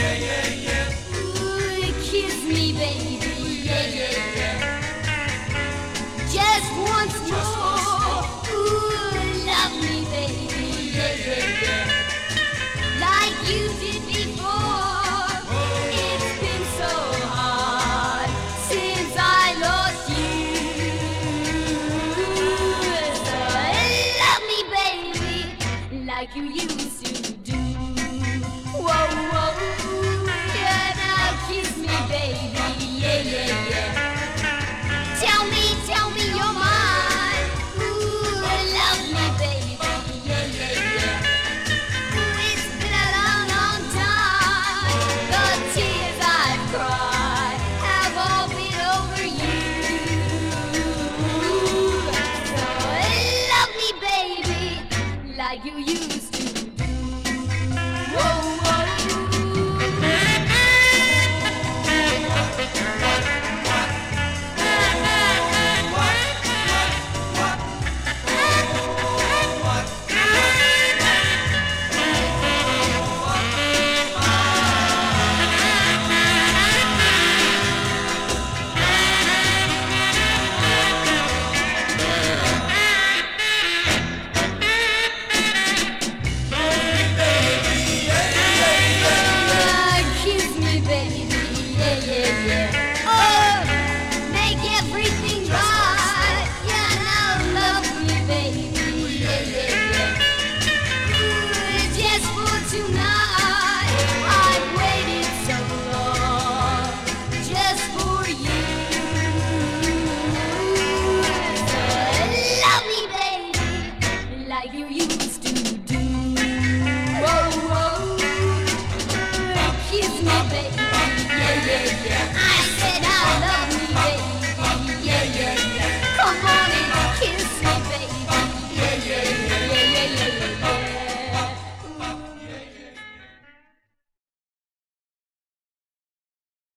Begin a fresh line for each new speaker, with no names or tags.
Ooh, kiss me, baby, yeah, yeah, yeah. Just once more. Ooh, love me, baby, yeah, yeah, yeah. Like you did before. It's been so hard since I lost you. So love me, baby, like you used to do. Whoa, whoa, yeah, now kiss me, baby, yeah, yeah, yeah. Tell me you're mine. Ooh, love me, baby, yeah, yeah, yeah. Ooh, it's been a long, long time. The tears I've cried have all been over you. So love me, baby, like you used to do. Whoa, whoa. Kiss me, baby, yeah, yeah, yeah. Oh, make everything right. Yeah, now love me, baby, yeah, yeah, yeah. Ooh, just for tonight, I've waited so long, just for you. So love me, baby, like you used to do. Whoa, whoa. Kiss me, baby, yeah, yeah, yeah.